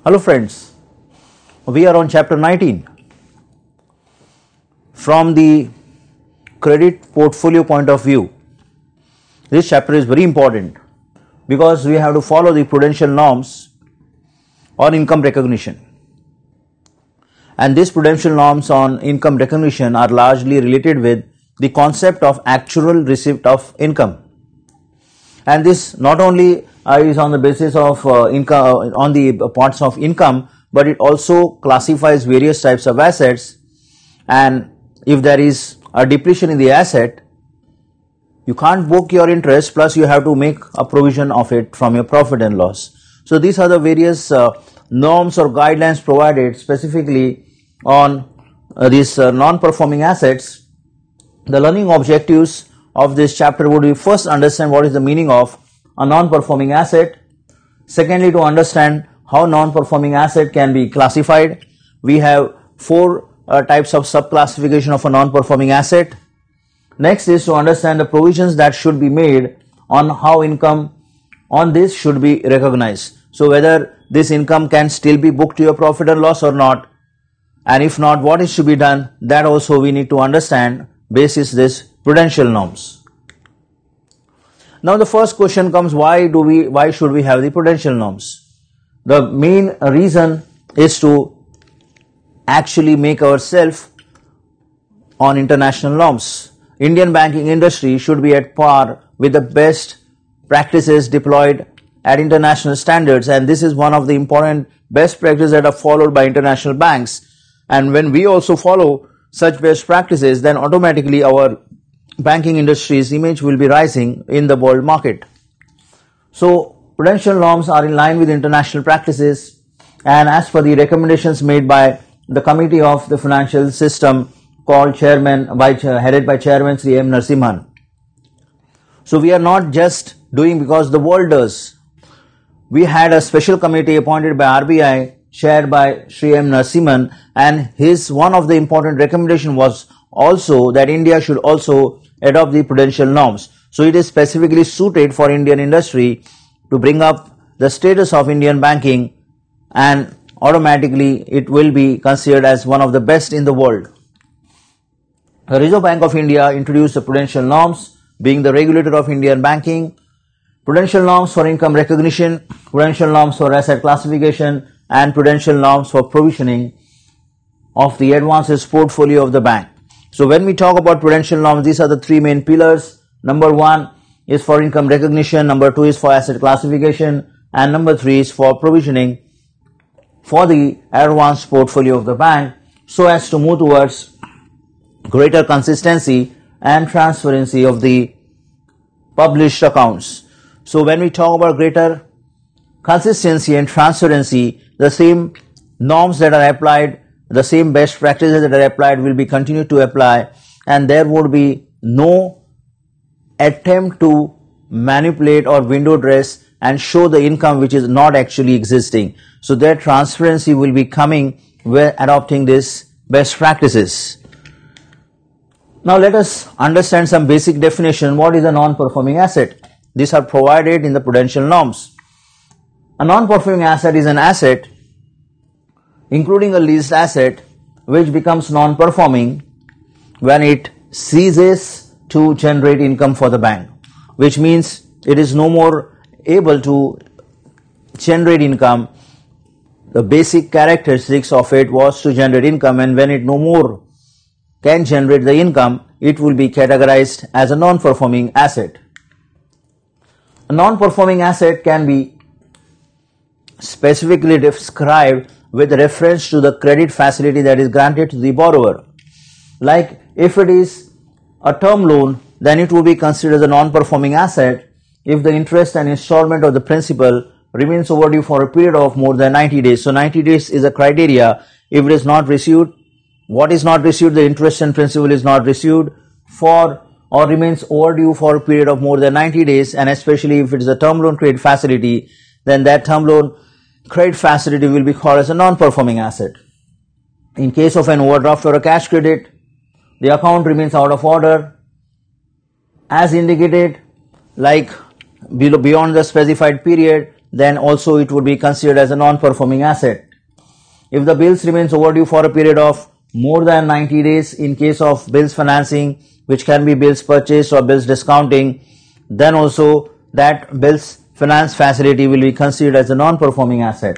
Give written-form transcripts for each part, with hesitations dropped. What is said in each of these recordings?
Hello friends, we are on chapter 19. From the credit portfolio point of view, this chapter is very important because we have to follow the prudential norms on income recognition. And these prudential norms on income recognition are largely related with the concept of actual receipt of income. And this not only is on the basis of income on the parts of income, but it also classifies various types of assets. And if there is a depreciation in the asset, you can't book your interest, plus you have to make a provision of it from your profit and loss. So these are the various norms or guidelines provided specifically on these non-performing assets. The learning objectives of this chapter would be: first, understand what is the meaning of a non-performing asset. Secondly, to understand how non-performing asset can be classified. We have four types of sub-classification of a non-performing asset. Next is to understand the provisions that should be made on how income on this should be recognized. So whether this income can still be booked to your profit and loss or not, and if not, what is to be done, that also we need to understand basis this prudential norms. Now the first question comes: why should we have the prudential norms? The main reason is to actually make ourselves on international norms. Indian banking industry should be at par with the best practices deployed at international standards, and this is one of the important best practices that are followed by international banks. And when we also follow such best practices, then automatically our banking industry's image will be rising in the world market. So prudential norms are in line with international practices, and as per the recommendations made by the Committee of the Financial System called headed by Chairman Sri M. Narasimhan. So we are not just doing because the world does. We had a special committee appointed by RBI, chaired by Sri M. Narasimhan, and one of the important recommendation was also that India should also adopt the prudential norms. So it is specifically suited for Indian industry to bring up the status of Indian banking, and automatically it will be considered as one of the best in the world. The Reserve Bank of India introduced the prudential norms, being the regulator of Indian banking. Prudential norms for income recognition, prudential norms for asset classification, and prudential norms for provisioning of the advances portfolio of the bank. So when we talk about prudential norms, these are the three main pillars. Number one is for income recognition, number two is for asset classification, and number three is for provisioning for the advanced portfolio of the bank, so as to move towards greater consistency and transparency of the published accounts. So when we talk about greater consistency and transparency, the same norms that are applied, the same best practices that are applied will be continued to apply, and there would be no attempt to manipulate or window dress and show the income which is not actually existing. So that transparency will be coming when adopting these best practices. Now let us understand some basic definition. What is a non-performing asset? These are provided in the prudential norms. A non-performing asset is an asset, including a leased asset, which becomes non-performing when it ceases to generate income for the bank, which means it is no more able to generate income. The basic characteristics of it was to generate income, and when it no more can generate the income, it will be categorized as a non-performing asset. A non-performing asset can be specifically described with reference to the credit facility that is granted to the borrower. Like if it is a term loan, then it will be considered as a non-performing asset if the interest and installment of the principal remains overdue for a period of more than 90 days. So 90 days is a criteria. If it is not received, what is not received? The interest and principal is not received for or remains overdue for a period of more than 90 days, and especially if it is a term loan credit facility, then that term loan credit facility will be called as a non-performing asset. In case of an overdraft or a cash credit, the account remains out of order as indicated, like beyond the specified period, then also it would be considered as a non-performing asset. If the bills remains overdue for a period of more than 90 days in case of bills financing, which can be bills purchase or bills discounting, then also that bills finance facility will be considered as a non-performing asset.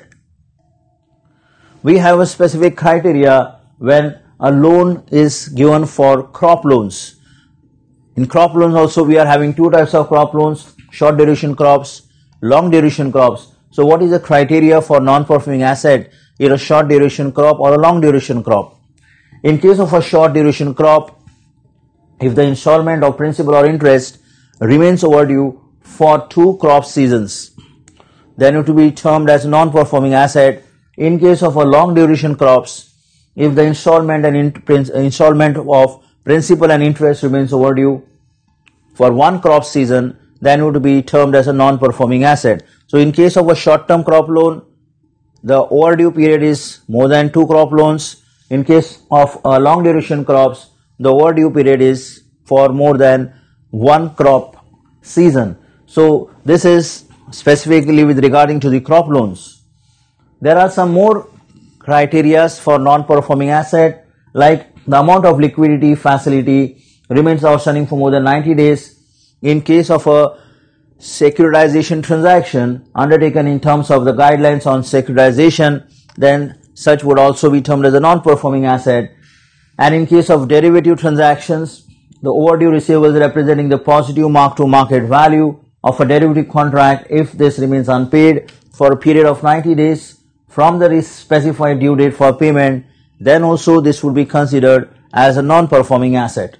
We have a specific criteria when a loan is given for crop loans. In crop loans also we are having two types of crop loans, short duration crops, long duration crops. So what is the criteria for non-performing asset, either a short duration crop or a long duration crop? In case of a short duration crop, if the installment of principal or interest remains overdue for 2 crop seasons, then it will be termed as non-performing asset. In case of a long duration crops, if the installment of principal and interest remains overdue for 1 crop season, then it would be termed as a non-performing asset. So in case of a short-term crop loan, the overdue period is more than 2 crop loans. In case of long duration crops, the overdue period is for more than 1 crop season. So this is specifically with regarding to the crop loans. There are some more criteria for non-performing asset, like the amount of liquidity facility remains outstanding for more than 90 days. In case of a securitization transaction undertaken in terms of the guidelines on securitization, then such would also be termed as a non-performing asset. And in case of derivative transactions, the overdue receivables representing the positive mark-to-market value of a derivative contract, if this remains unpaid for a period of 90 days from the specified due date for payment, then also this would be considered as a non-performing asset.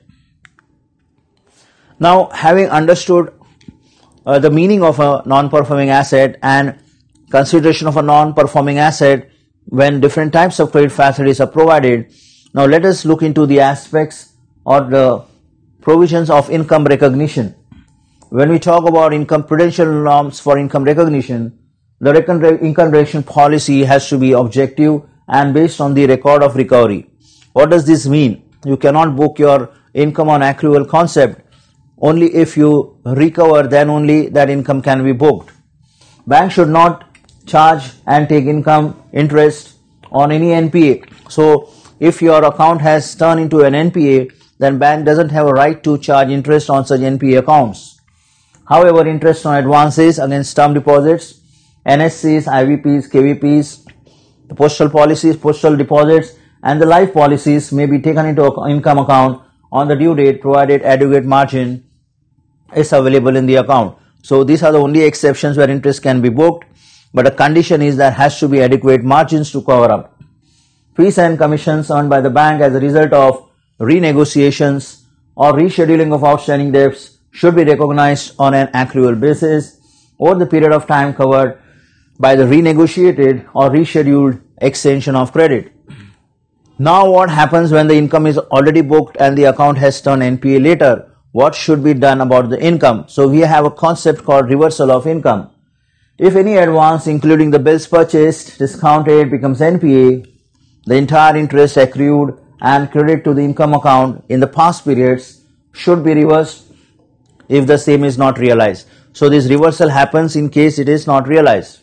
Now, having understood the meaning of a non-performing asset and consideration of a non-performing asset when different types of credit facilities are provided, now let us look into the aspects or the provisions of income recognition. When we talk about prudential norms for income recognition, the income recognition policy has to be objective and based on the record of recovery. What does this mean? You cannot book your income on accrual concept. Only if you recover, then only that income can be booked. Bank should not charge and take income interest on any NPA. So if your account has turned into an NPA, then bank doesn't have a right to charge interest on such NPA accounts. However, interest on advances against term deposits, NSCs, IVPs, KVPs, the postal policies, postal deposits, and the life policies may be taken into income account on the due date provided adequate margin is available in the account. So these are the only exceptions where interest can be booked, but the condition is there has to be adequate margins to cover up. Fees and commissions earned by the bank as a result of renegotiations or rescheduling of outstanding debts should be recognized on an accrual basis over the period of time covered by the renegotiated or rescheduled extension of credit. Now what happens when the income is already booked and the account has turned NPA later? What should be done about the income? So we have a concept called reversal of income. If any advance including the bills purchased, discounted becomes NPA, the entire interest accrued and credit to the income account in the past periods should be reversed if the same is not realized. So this reversal happens in case it is not realized.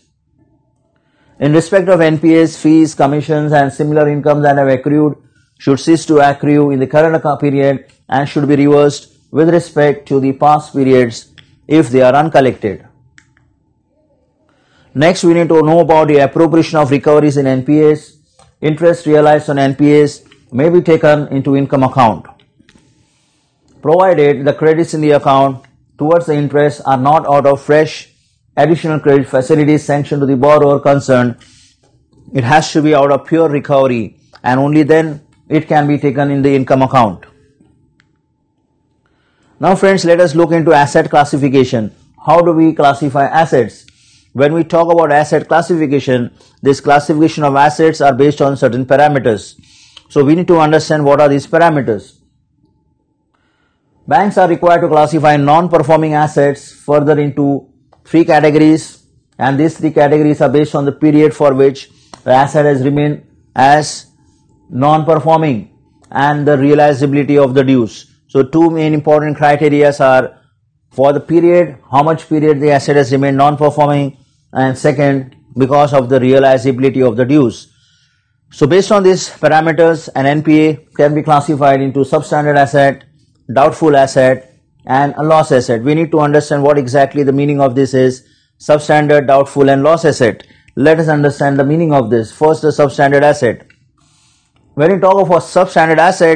In respect of NPAs, fees, commissions and similar incomes that have accrued should cease to accrue in the current period and should be reversed with respect to the past periods if they are uncollected. Next, we need to know about the appropriation of recoveries in NPAs. Interest realized on NPAs may be taken into income account, provided the credits in the account towards the interest are not out of fresh additional credit facilities sanctioned to the borrower concerned. It has to be out of pure recovery and only then it can be taken in the income account. Now friends, let us look into asset classification. How do we classify assets? When we talk about asset classification, this classification of assets are based on certain parameters. So we need to understand what are these parameters. Banks are required to classify non-performing assets further into 3 categories, and these 3 categories are based on the period for which the asset has remained as non-performing and the realizability of the dues. So 2 main important criteria are for the period, how much period the asset has remained non-performing, and second, because of the realizability of the dues. So based on these parameters, an NPA can be classified into substandard asset, doubtful asset, and a loss asset. We need to understand what exactly the meaning of this is: substandard, doubtful, and loss asset. Let us understand the meaning of this. First, the substandard asset. When we talk of a substandard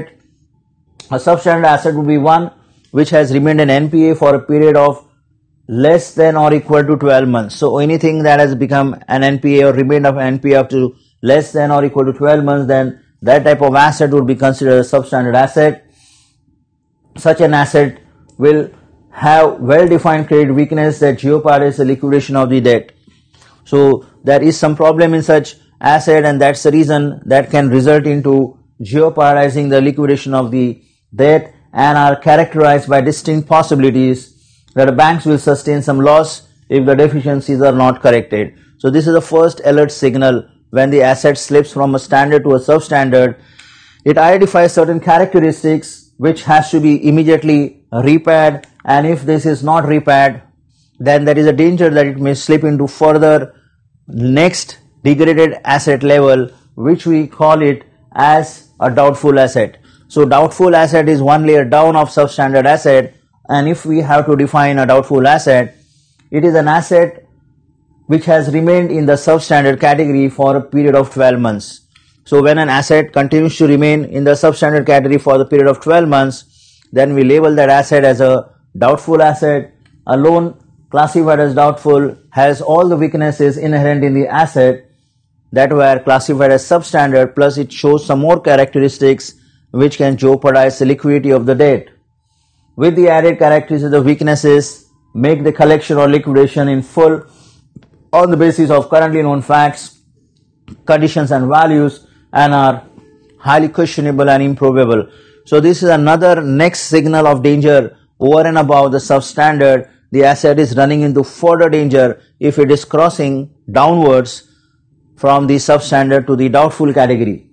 asset would be one which has remained an NPA for a period of less than or equal to 12 months. So anything that has become an NPA or remained of an NPA up to less than or equal to 12 months, then that type of asset would be considered a substandard asset. Such an asset will have well-defined credit weakness that jeopardizes the liquidation of the debt. So there is some problem in such asset, and that's the reason that can result into jeopardizing the liquidation of the debt, and are characterized by distinct possibilities that the banks will sustain some loss if the deficiencies are not corrected. So this is the first alert signal when the asset slips from a standard to a substandard. It identifies certain characteristics which has to be immediately repaired, and if this is not repaired, then there is a danger that it may slip into further next degraded asset level, which we call it as a doubtful asset. So doubtful asset is one layer down of substandard asset, and if we have to define a doubtful asset, it is an asset which has remained in the substandard category for a period of 12 months. So when an asset continues to remain in the substandard category for the period of 12 months, then we label that asset as a doubtful asset. A loan classified as doubtful has all the weaknesses inherent in the asset that were classified as substandard, plus it shows some more characteristics which can jeopardize the liquidity of the debt. With the added characteristics of weaknesses, make the collection or liquidation in full on the basis of currently known facts, conditions and values, and are highly questionable and improbable. So this is another next signal of danger over and above the substandard. The asset is running into further danger if it is crossing downwards from the substandard to the doubtful category.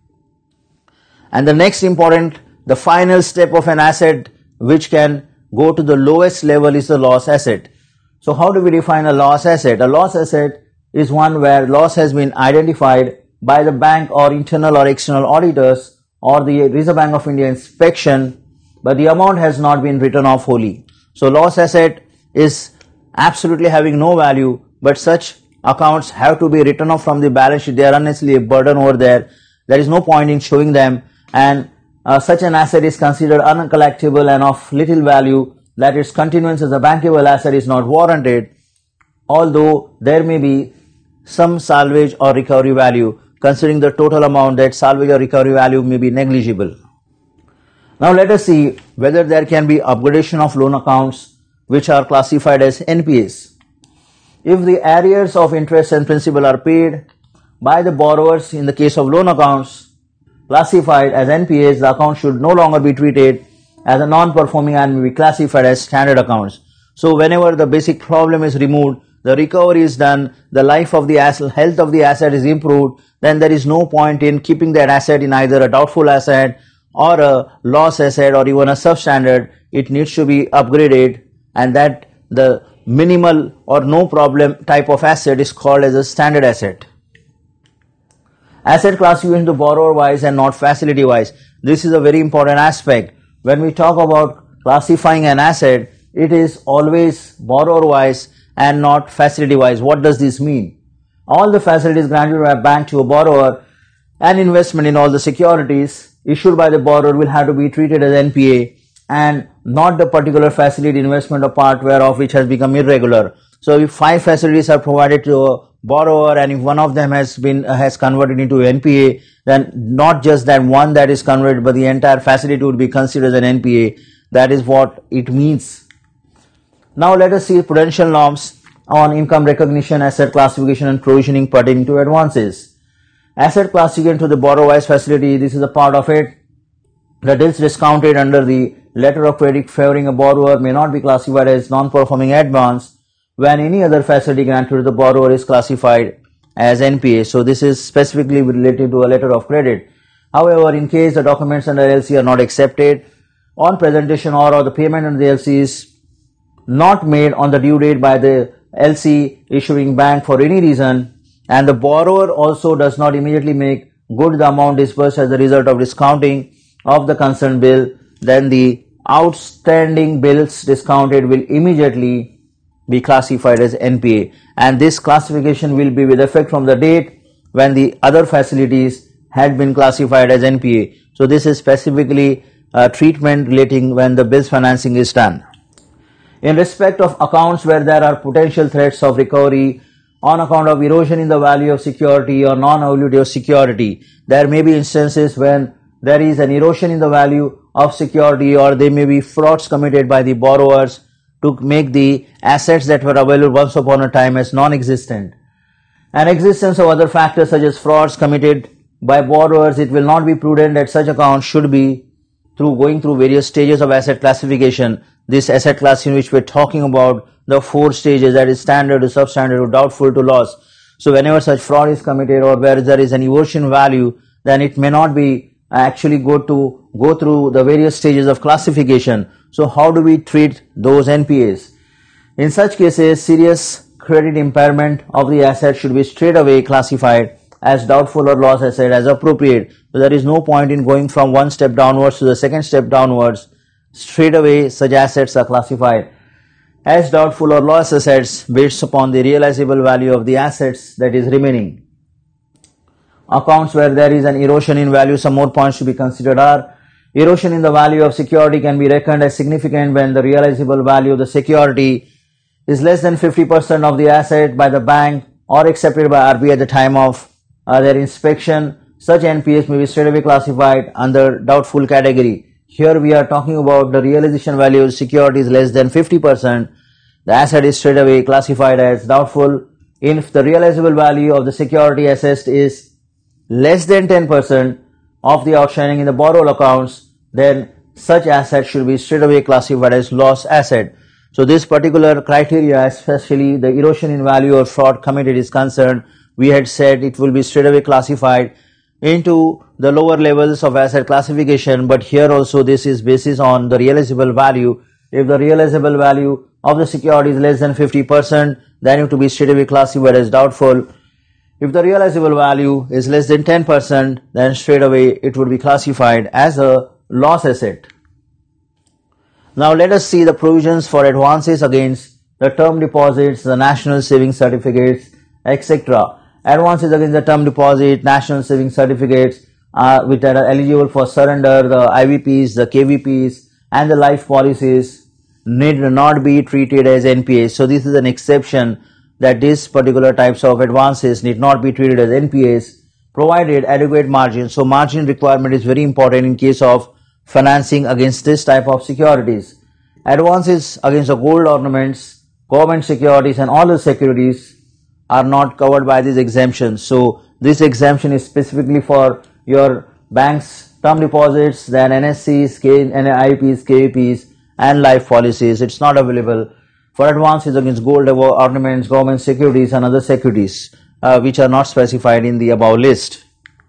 And the next important, the final step of an asset which can go to the lowest level is the loss asset. So how do we define a loss asset? A loss asset is one where loss has been identified by the bank or internal or external auditors or the Reserve Bank of India inspection, but the amount has not been written off wholly. So loss asset is absolutely having no value, but such accounts have to be written off from the balance sheet. They are unnecessarily a burden over there. There is no point in showing them, and such an asset is considered uncollectible and of little value, that its continuance as a bankable asset is not warranted, although there may be some salvage or recovery value. Considering the total amount, that salvage or recovery value may be negligible. Now let us see whether there can be upgradation of loan accounts which are classified as NPAs. If the arrears of interest and principal are paid by the borrowers in the case of loan accounts classified as NPAs, the account should no longer be treated as a non-performing and may be classified as standard accounts. So whenever the basic problem is removed, the recovery is done, the life of the asset, health of the asset is improved, then there is no point in keeping that asset in either a doubtful asset or a loss asset or even a substandard. It needs to be upgraded, and that the minimal or no problem type of asset is called as a standard asset. Asset classification to borrower wise and not facility wise. This is a very important aspect. When we talk about classifying an asset, it is always borrower wise and not facility wise. What does this mean? All the facilities granted by a bank to a borrower and investment in all the securities issued by the borrower will have to be treated as NPA, and not the particular facility, investment or part whereof which has become irregular. So if 5 facilities are provided to a borrower and if one of them has converted into NPA, then not just that one that is converted, but the entire facility would be considered as an NPA. That is what it means. Now let us see prudential norms on income recognition, asset classification and provisioning pertaining to advances. Asset classification to the borrower-wise facility, this is a part of it. The debts discounted under the letter of credit favoring a borrower may not be classified as non-performing advance when any other facility granted to the borrower is classified as NPA. So this is specifically related to a letter of credit. However, in case the documents under LC are not accepted on presentation or the payment under the LC is not made on the due date by the LC issuing bank for any reason, and the borrower also does not immediately make good the amount disbursed as a result of discounting of the concerned bill, then the outstanding bills discounted will immediately be classified as NPA, and this classification will be with effect from the date when the other facilities had been classified as NPA. So this is specifically treatment relating when the bills financing is done. In respect of accounts where there are potential threats of recovery on account of erosion in the value of security or non-availability of security, there may be instances when there is an erosion in the value of security, or there may be frauds committed by the borrowers to make the assets that were available once upon a time as non-existent. And existence of other factors such as frauds committed by borrowers, it will not be prudent that such accounts should be going through various stages of asset classification. This asset class in which we're talking about the 4 stages, that is standard to substandard to doubtful to loss. So whenever such fraud is committed or where there is an erosion value, then it may not be actually go through the various stages of classification. So how do we treat those NPAs? In such cases, serious credit impairment of the asset should be straight away classified as doubtful or loss asset as appropriate. So there is no point in going from one step downwards to the second step downwards. Straight away such assets are classified as doubtful or loss assets based upon the realizable value of the assets that is remaining. Accounts where there is an erosion in value, some more points to be considered are: erosion in the value of security can be reckoned as significant when the realizable value of the security is less than 50% of the asset by the bank or accepted by RBI at the time of their inspection. Such NPAs may be straightaway classified under doubtful category. Here we are talking about the realization value of security is less than 50%. The asset is straightaway classified as doubtful. If the realizable value of the security assessed is less than 10% of the outstanding in the borrower accounts, then such asset should be straightaway classified as loss asset. So this particular criteria, especially the erosion in value or fraud committed is concerned, we had said it will be straightaway classified into the lower levels of asset classification, but here also this is basis on the realizable value. If the realizable value of the security is less than 50%, then it will be straightaway classified as doubtful. If the realizable value is less than 10%, then straightaway it would be classified as a loss asset. Now let us see the provisions for advances against the term deposits, the national savings certificates, etc. Advances against the term deposit, national savings certificates which are eligible for surrender, the IVPs, the KVPs and the life policies need not be treated as NPAs. So this is an exception that these particular types of advances need not be treated as NPAs provided adequate margin. So margin requirement is very important in case of financing against this type of securities. Advances against the gold ornaments, government securities and all the securities are not covered by these exemptions. So this exemption is specifically for your bank's term deposits, then NSCs, IPs, KVPs and life policies. It's not available for advances against gold ornaments, government securities and other securities which are not specified in the above list.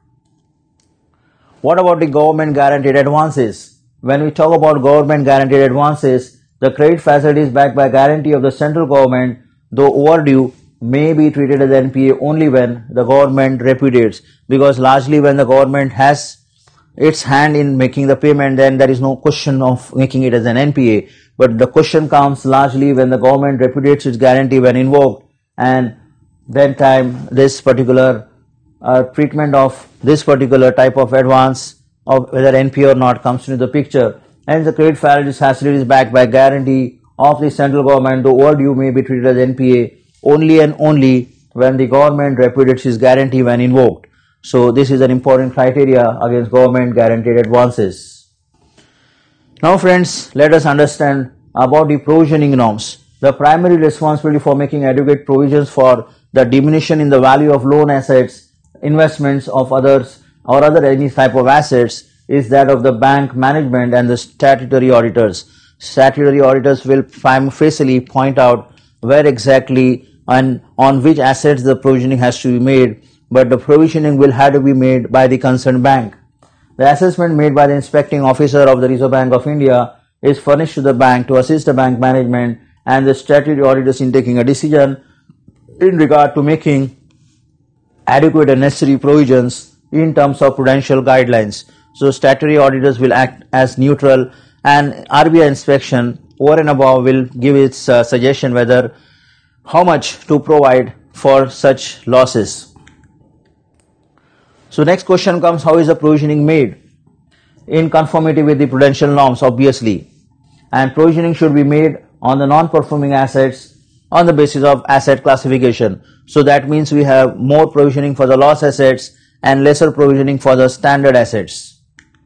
What about the government guaranteed advances? When we talk about government guaranteed advances, the credit facility is backed by guarantee of the central government, though overdue, may be treated as NPA only when the government repudiates, because largely when the government has its hand in making the payment, then there is no question of making it as an NPA. But the question comes largely when the government repudiates its guarantee when invoked, and then time this particular treatment of this particular type of advance of whether NPA or not comes into the picture. And the credit facility is backed by guarantee of the central government, though overdue may be treated as NPA only and only when the government repudiates its guarantee when invoked. So this is an important criteria against government guaranteed advances. Now friends, let us understand about the provisioning norms. The primary responsibility for making adequate provisions for the diminution in the value of loan assets, investments of others or other any type of assets is that of the bank management and the statutory auditors. Statutory auditors will facially point out where exactly and on which assets the provisioning has to be made, but the provisioning will have to be made by the concerned bank. The assessment made by the inspecting officer of the Reserve Bank of India is furnished to the bank to assist the bank management and the statutory auditors in taking a decision in regard to making adequate and necessary provisions in terms of prudential guidelines. So statutory auditors will act as neutral, and RBI inspection over and above will give its suggestion whether how much to provide for such losses. So next question comes, how is the provisioning made? In conformity with the prudential norms, obviously, and provisioning should be made on the non-performing assets on the basis of asset classification. So that means we have more provisioning for the loss assets and lesser provisioning for the standard assets.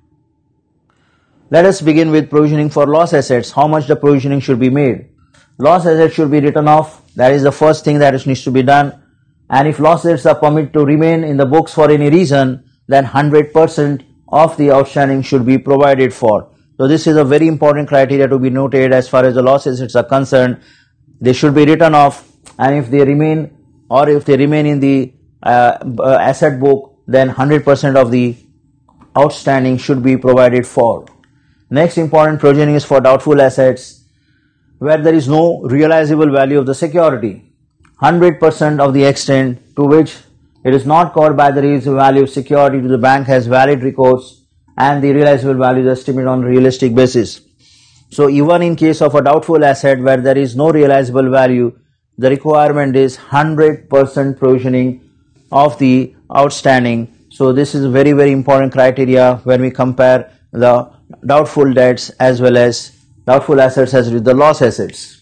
Let us begin with provisioning for loss assets. How much the provisioning should be made? Loss assets should be written off. That is the first thing that needs to be done. And if loss assets are permitted to remain in the books for any reason, then 100% of the outstanding should be provided for. So this is a very important criteria to be noted as far as the loss assets are concerned. They should be written off, and if they remain in the asset book, then 100% of the outstanding should be provided for. Next important provisioning is for doubtful assets, where there is no realizable value of the security. 100% of the extent to which it is not covered by the realizable value of security to the bank has valid recourse, and the realizable value is estimated on a realistic basis. So even in case of a doubtful asset where there is no realizable value, the requirement is 100% provisioning of the outstanding. So this is a very, very important criteria when we compare the doubtful debts as well as doubtful assets as with the loss assets.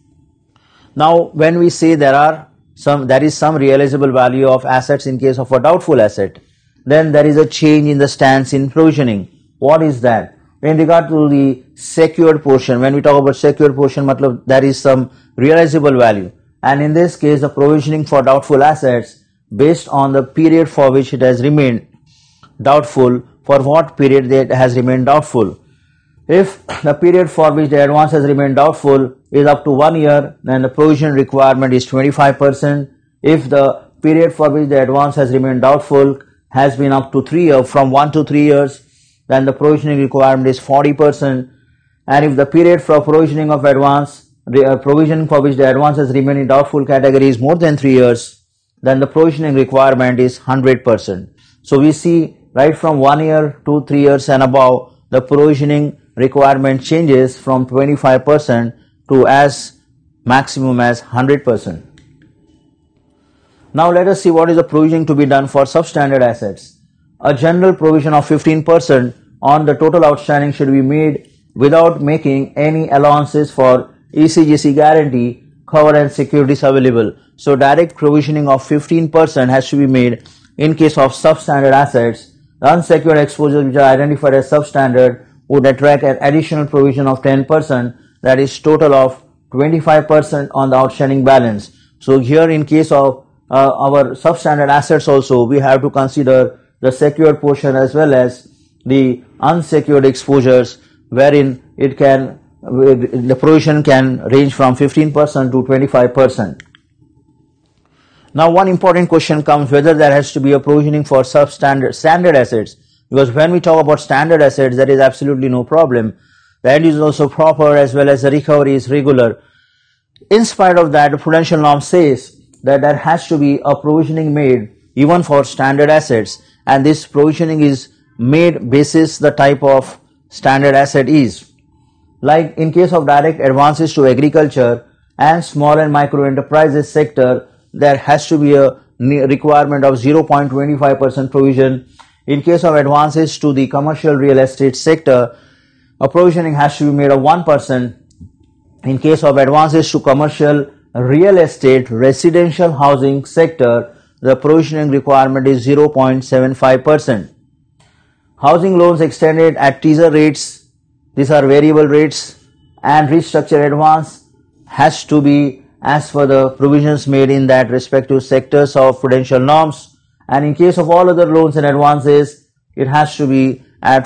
Now when we say there is some realizable value of assets in case of a doubtful asset, then there is a change in the stance in provisioning. What is that? In regard to the secured portion, when we talk about secured portion, there is some realizable value, and in this case the provisioning for doubtful assets based on the period for which it has remained doubtful. For what period it has remained doubtful? If the period for which the advance has remained doubtful is up to 1 year, then the provision requirement is 25%. If the period for which the advance has remained doubtful has been up to 3 years, from 1 to 3 years, then the provisioning requirement is 40%. And if the period for provisioning of advance, provision for which the advance has remained in doubtful category is more than 3 years, then the provisioning requirement is 100%. So we see right from 1 year to 3 years and above, the provisioning requirement changes from 25% to as maximum as 100%. Now let us see what is the provisioning to be done for substandard assets. A general provision of 15% on the total outstanding should be made without making any allowances for ECGC guarantee, cover and securities available. So direct provisioning of 15% has to be made in case of substandard assets. The unsecured exposures which are identified as substandard would attract an additional provision of 10%, that is total of 25% on the outstanding balance. So here in case of our substandard assets also, we have to consider the secured portion as well as the unsecured exposures, wherein the provision can range from 15% to 25%. Now one important question comes whether there has to be a provisioning for standard assets, because when we talk about standard assets there is absolutely no problem. The end is also proper as well as the recovery is regular. In spite of that, the prudential norm says that there has to be a provisioning made even for standard assets, and this provisioning is made basis the type of standard asset is. Like in case of direct advances to agriculture and small and micro enterprises sector, there has to be a requirement of 0.25% provision. In case of advances to the commercial real estate sector, a provisioning has to be made of 1%. In case of advances to commercial real estate residential housing sector, the provisioning requirement is 0.75%. Housing loans extended at teaser rates, these are variable rates, and restructured advance has to be as per the provisions made in that respective sectors of prudential norms, and in case of all other loans and advances, it has to be at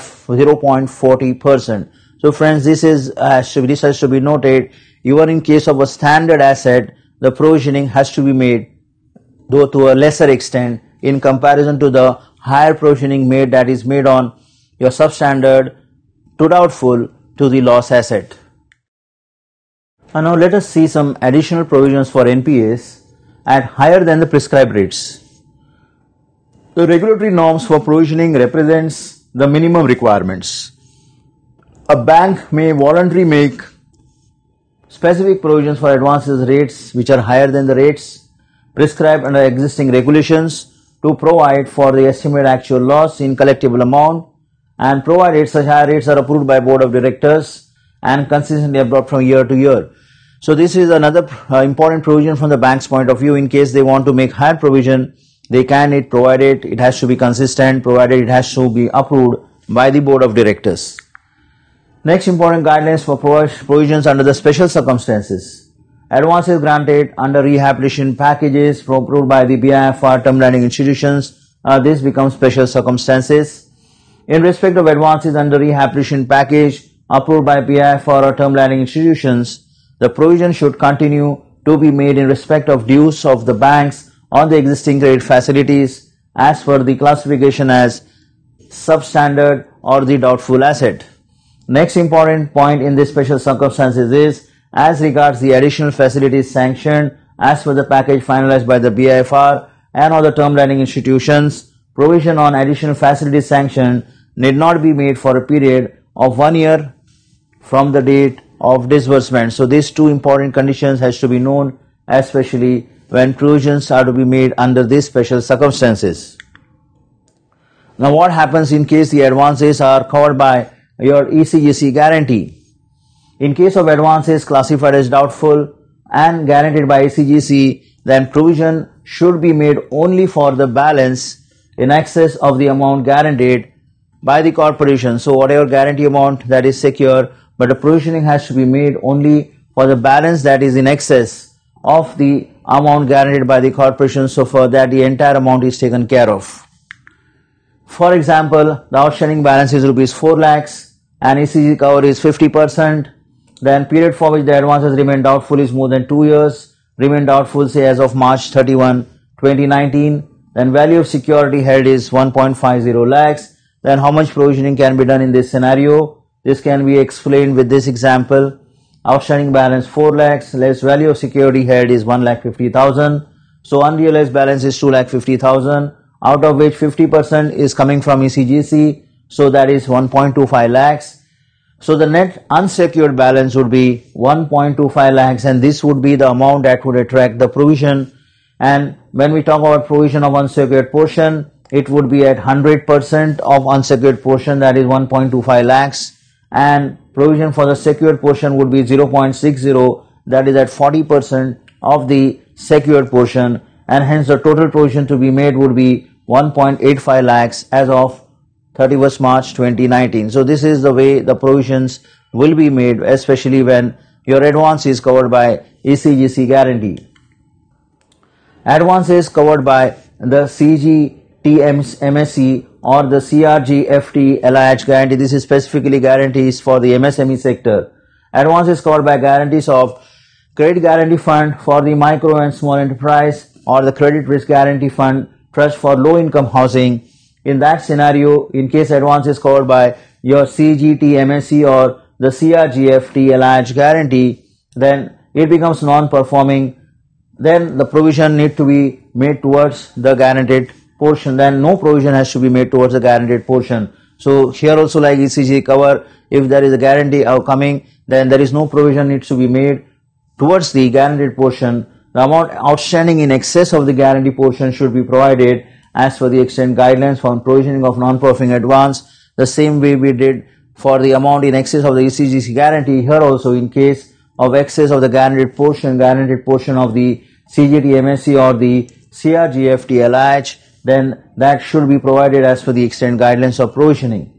0.40%. So friends, this has to be noted. Even in case of a standard asset, the provisioning has to be made, though to a lesser extent in comparison to the higher provisioning made that is made on your substandard to doubtful to the loss asset. And now let us see some additional provisions for NPAs at higher than the prescribed rates. The regulatory norms for provisioning represents the minimum requirements. A bank may voluntarily make specific provisions for advances rates which are higher than the rates prescribed under existing regulations to provide for the estimated actual loss in collectible amount, and provided such higher rates are approved by board of directors and consistently absorbed from year to year. So this is another important provision from the bank's point of view. In case they want to make higher provision, they can, it provided it has to be consistent, provided it has to be approved by the board of directors. Next important guidelines for provisions under the special circumstances. Advances granted under rehabilitation packages approved by the BIFR term lending institutions, this becomes special circumstances. In respect of advances under rehabilitation package approved by BIFR or term lending institutions, the provision should continue to be made in respect of dues of the banks on the existing credit facilities as per the classification as substandard or the doubtful asset. Next important point in this special circumstances is as regards the additional facilities sanctioned as per the package finalized by the BIFR and other term lending institutions, provision on additional facilities sanctioned need not be made for a period of 1 year from the date of disbursement. So these two important conditions has to be known, especially when provisions are to be made under these special circumstances. Now what happens in case the advances are covered by your ECGC guarantee? In case of advances classified as doubtful and guaranteed by ECGC, then provision should be made only for the balance in excess of the amount guaranteed by the corporation. So whatever guarantee amount that is secure, but the provisioning has to be made only for the balance that is in excess of the amount guaranteed by the corporation, so for that the entire amount is taken care of. For example, the outstanding balance is rupees 4 lakhs and ECG cover is 50%. Then period for which the advances remain doubtful is more than 2 years, remain doubtful say as of March 31, 2019. Then value of security held is 1.50 lakhs. Then how much provisioning can be done in this scenario? This can be explained with this example. Outstanding balance 4 lakhs, less value of security held is 1,50,000. So unrealized balance is 2,50,000, out of which 50% is coming from ECGC. So that is 1.25 lakhs. So the net unsecured balance would be 1.25 lakhs, and this would be the amount that would attract the provision. And when we talk about provision of unsecured portion, it would be at 100% of unsecured portion, that is 1.25 lakhs. And provision for the secured portion would be 0.60, that is at 40% of the secured portion, and hence the total provision to be made would be 1.85 lakhs as of 31st March 2019. So this is the way the provisions will be made, especially when your advance is covered by ECGC guarantee. Advances covered by the CGT-MSE or the CRG-FT LIH guarantee. This is specifically guarantees for the MSME sector. Advances covered by guarantees of Credit Guarantee Fund for the micro and small enterprise or the Credit Risk Guarantee Fund Trust for low income housing. In that scenario, in case advance is covered by your CGT-MSE or the CRG-FT LIH guarantee, then it becomes non-performing. Then the provision need to be made towards the guaranteed portion. Then no provision has to be made towards the guaranteed portion. So here also, like ECG cover, if there is a guarantee coming, then there is no provision needs to be made towards the guaranteed portion. The amount outstanding in excess of the guarantee portion should be provided as per the extent guidelines for provisioning of non-performing advance, the same way we did for the amount in excess of the ECGC guarantee. Here also, in case of excess of the guaranteed portion of the CGT-MSE or the CRG-FT LIH, then that should be provided as per the extent guidelines of provisioning.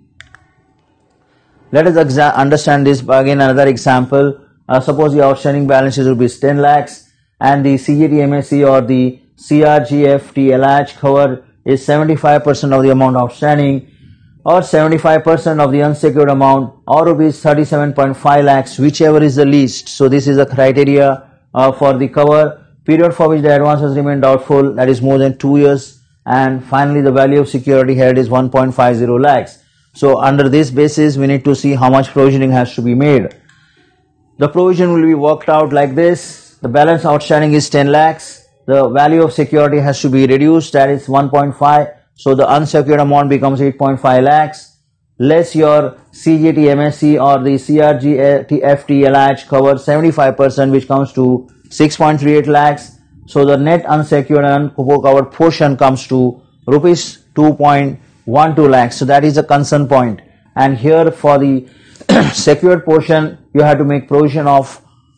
Let us understand this by again another example. Suppose the outstanding balance is rupees 10 lakhs and the CGT-MSE or the CRG-FT LIH cover is 75% of the amount outstanding or 75% of the unsecured amount or rupees 37.5 lakhs, whichever is the least. So this is the criteria for the cover. Period for which the advances remain doubtful, that is more than 2 years. And finally, the value of security held is 1.50 lakhs. So under this basis, we need to see how much provisioning has to be made. The provision will be worked out like this. The balance outstanding is 10 lakhs. The value of security has to be reduced, that is 1.5. So the unsecured amount becomes 8.5 lakhs. Less your CGT MSC or the CRG FT LH covers 75%, which comes to 6.38 lakhs. So the net unsecured and covered portion comes to rupees 2.12 lakhs. So that is a concern point. And here for the secured portion, you have to make provision of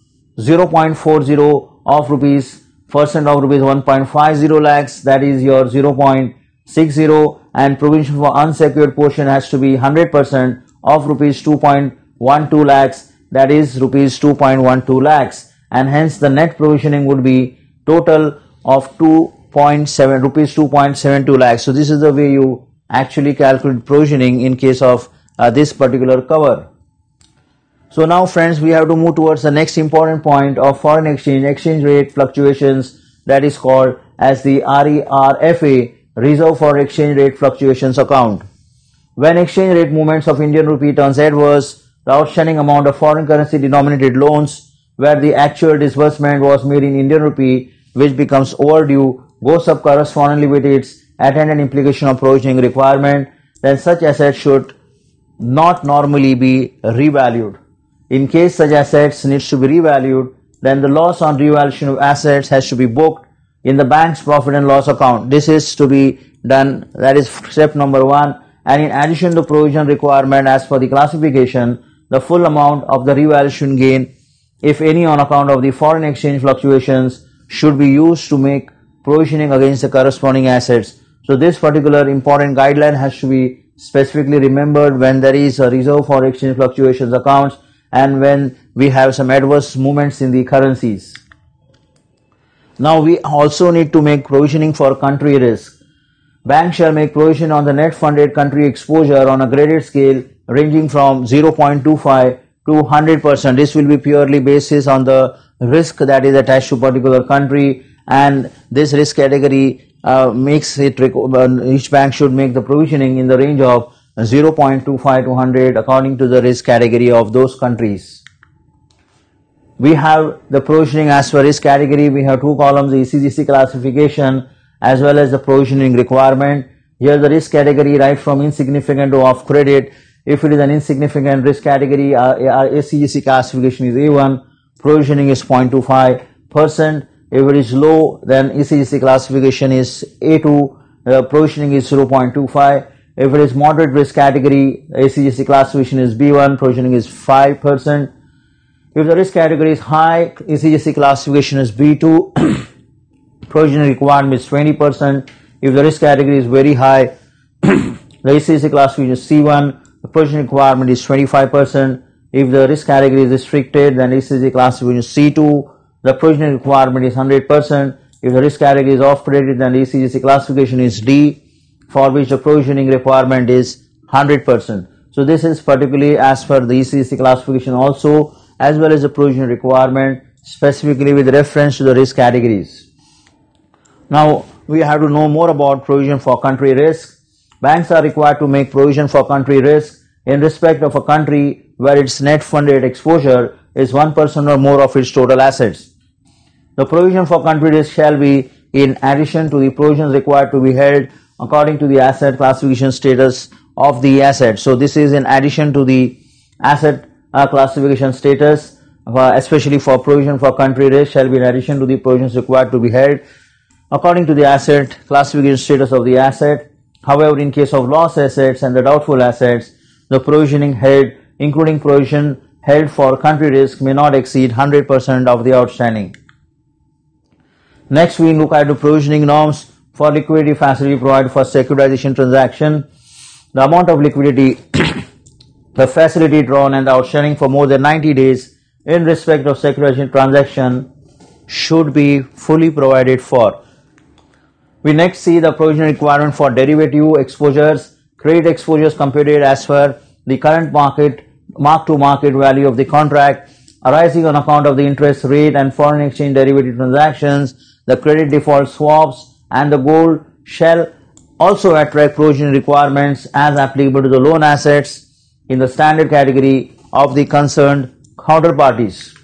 0.40 of rupees percent of rupees 1.50 lakhs, that is your 0.60, and provision for unsecured portion has to be 100% of rupees 2.12 lakhs, that is rupees 2.12 lakhs, and hence the net provisioning would be total of rupees 2.72 lakhs. So this is the way you actually calculate provisioning in case of this particular cover. So now friends, we have to move towards the next important point of foreign exchange rate fluctuations, that is called as the RERFA, Reserve for Exchange Rate Fluctuations account. When exchange rate movements of Indian rupee turns adverse, the outstanding amount of foreign currency denominated loans where the actual disbursement was made in Indian rupee, which becomes overdue, goes up correspondingly with its attendant implication of provisioning requirement, then such assets should not normally be revalued. In case such assets needs to be revalued, then the loss on revaluation of assets has to be booked in the bank's profit and loss account. This is to be done, that is step number 1. And in addition to provision requirement as per the classification, the full amount of the revaluation gain, if any on account of the foreign exchange fluctuations, should be used to make provisioning against the corresponding assets. So this particular important guideline has to be specifically remembered when there is a reserve for exchange fluctuations accounts and when we have some adverse movements in the currencies. Now we also need to make provisioning for country risk. Bank shall make provision on the net funded country exposure on a graded scale ranging from 0.25 to 100%. This will be purely basis on the risk that is attached to particular country, and this risk category makes it each bank should make the provisioning in the range of 0.25 to 100 according to the risk category of those countries. We have the provisioning as per risk category. We have two columns, the ECGC classification as well as the provisioning requirement. Here the risk category right from insignificant to off credit. If it is an insignificant risk category, our ECGC classification is A1, provisioning is 0.25%. If it is low, then ECGC classification is A2, provisioning is 0.25. If it is moderate risk category, ECGC classification is B1, provisioning is 5%. If the risk category is high, ECGC classification is B2, provisioning requirement is 20%. If the risk category is very high, the ECGC classification is C1, the provisioning requirement is 25%. If the risk category is restricted, then ECGC classification is C2, the provisioning requirement is 100%. If the risk category is off credit, then the ECGC classification is D, for which the provisioning requirement is 100%. So this is particularly as per the ECGC classification also, as well as the provisioning requirement specifically with reference to the risk categories. Now we have to know more about provision for country risk. Banks are required to make provision for country risk in respect of a country where its net funded exposure is 1% or more of its total assets. The provision for country risk shall be in addition to the provisions required to be held according to the asset classification status of the asset. So this is in addition to the asset classification status, especially for provision for country risk shall be in addition to the provisions required to be held according to the asset classification status of the asset. However, in case of lost assets and the doubtful assets, the provisioning held, including provision held for country risk, may not exceed 100% of the outstanding. Next, we look at the provisioning norms for liquidity facility provided for securitization transaction. The amount of liquidity, the facility drawn and the outstanding for more than 90 days in respect of securitization transaction should be fully provided for. We next see the provision requirement for derivative exposures, credit exposures computed as per the current mark-to-market value of the contract arising on account of the interest rate and foreign exchange derivative transactions, the credit default swaps, and the gold shall also attract provision requirements as applicable to the loan assets in the standard category of the concerned counterparties.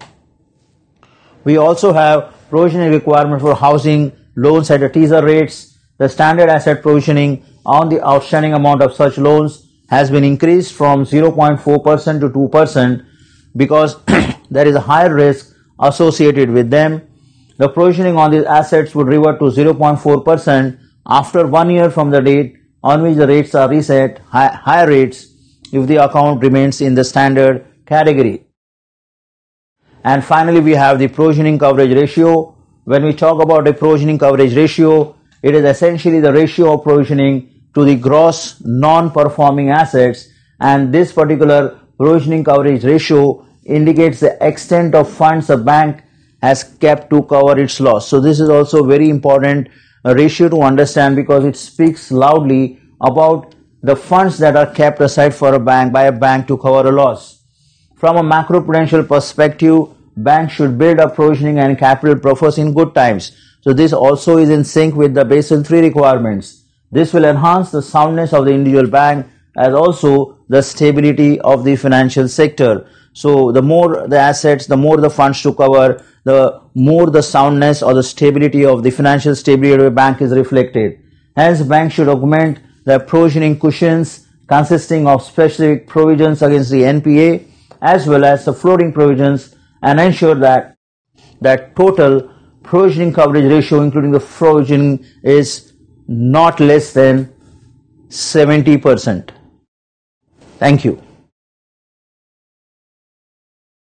We also have provisioning requirement for housing loans at the teaser rates. The standard asset provisioning on the outstanding amount of such loans has been increased from 0.4% to 2% because there is a higher risk associated with them. The provisioning on these assets would revert to 0.4% after 1 year from the date on which the rates are reset, higher rates if the account remains in the standard category. And finally, we have the provisioning coverage ratio. When we talk about a provisioning coverage ratio, it is essentially the ratio of provisioning to the gross non-performing assets, and this particular provisioning coverage ratio indicates the extent of funds a bank has kept to cover its loss. So this is also very important ratio to understand because it speaks loudly about the funds that are kept aside for a bank by a bank to cover a loss. From a macroprudential perspective, banks should build up provisioning and capital buffers in good times. So this also is in sync with the Basel III requirements. This will enhance the soundness of the individual bank as also the stability of the financial sector. So the more the assets, the more the funds to cover, the more the soundness or the stability of the financial stability of a bank is reflected. Hence, banks should augment their provisioning cushions consisting of specific provisions against the NPA as well as the floating provisions and ensure that total provisioning coverage ratio including the provisioning is not less than 70%. Thank you.